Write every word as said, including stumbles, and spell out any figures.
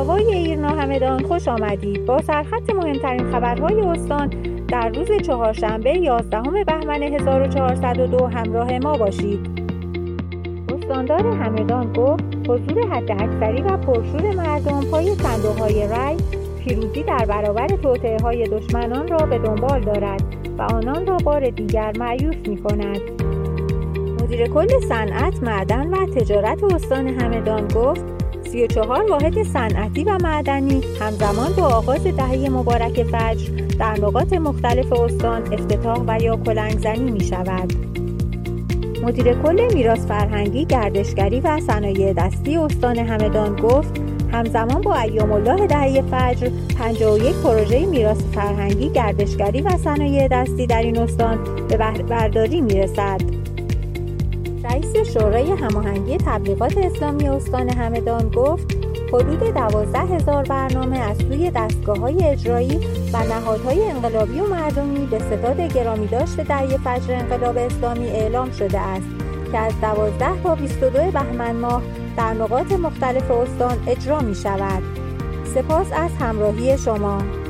آوای ایرنا همدان، خوش آمدید. با سرخط مهمترین خبرهای استان در روز چهارشنبه یازدهم بهمن هزار و چهارصد و دو همراه ما باشید. استاندار همدان گفت حضور حداکثری و پرشور مردم پای صندوق‌های رای پیروزی در برابر توطئه‌های دشمنان را به دنبال دارد و آنان را بار دیگر مایوس می‌کند. مدیر کل صنعت، معدن و تجارت استان همدان گفت سی و چهار واحد صنعتی و معدنی همزمان با آغاز دهه مبارک فجر در نقاط مختلف استان افتتاح و یا کلنگ‌زنی می‌شود. مدیر کل میراث فرهنگی، گردشگری و صنایع دستی استان همدان گفت همزمان با ایام الله دهه فجر پنجاه و یک پروژه میراث فرهنگی، گردشگری و صنایع دستی در این استان به بهره برداری میرسد. رئیس شورای هماهنگی تبلیغات اسلامی استان همدان گفت حدود دوازده هزار برنامه از سوی دستگاه‌های اجرایی و نهادهای انقلابی و مردمی به ستاد گرامی داشت دهه فجر انقلاب اسلامی اعلام شده است که از دوازده تا بیست و دو بهمن ماه در نقاط مختلف استان اجرا می شود. سپاس از همراهی شما.